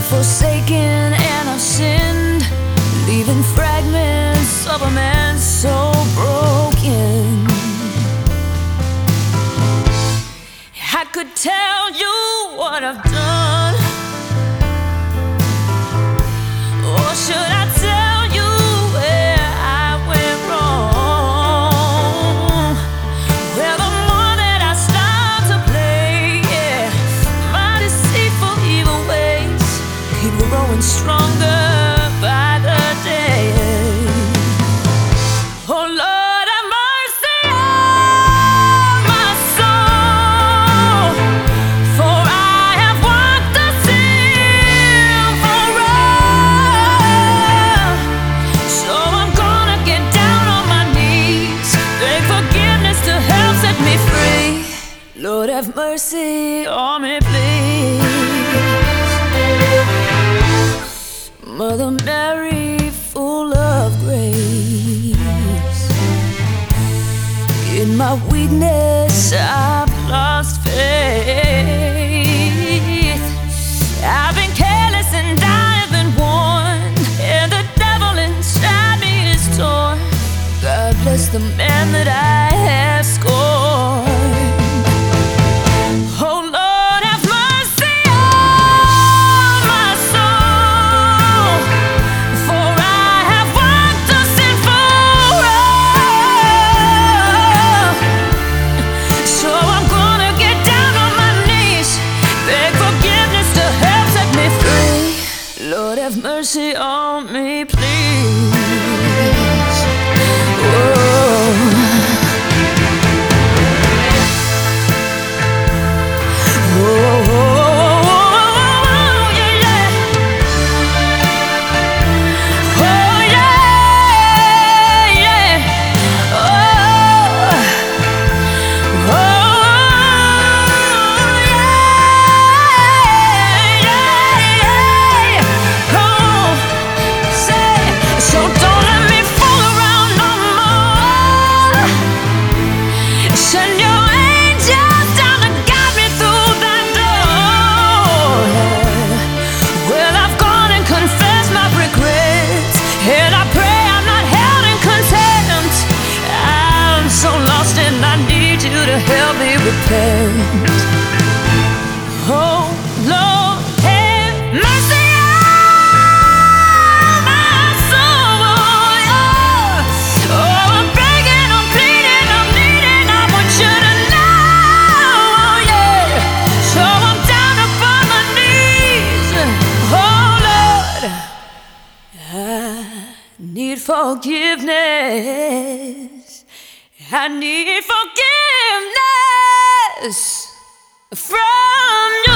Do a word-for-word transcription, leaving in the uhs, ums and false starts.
forsaken and I've sinned, leaving fragments of a man so broken. I could tell you what I've done, or should I tell you where I went wrong? Well, the more that I start to play, yeah, my deceitful evil ways keep growing stronger by the day. Oh Lord, have mercy on my soul, for I have walked the sinful road. So I'm gonna get down on my knees, beg forgiveness to help set me free. Lord, have mercy on me, please. Mother Mary, full of grace, in my weakness I've lost faith. I've been careless and I've been warned, and the devil inside me is torn. God bless the man that I have scorned. Oh Lord, have mercy on my soul, for I have walked the sinful road. So I'm gonna get down on my knees, beg forgiveness to help set me free. Lord, have mercy on me, please. Whoa. Help me repent. Oh Lord, have mercy on my soul. Oh, I'm begging, I'm pleading, I'm needing, I want you to know, yeah. So I'm down upon my knees. Oh Lord, I need forgiveness. I need forgiveness from you.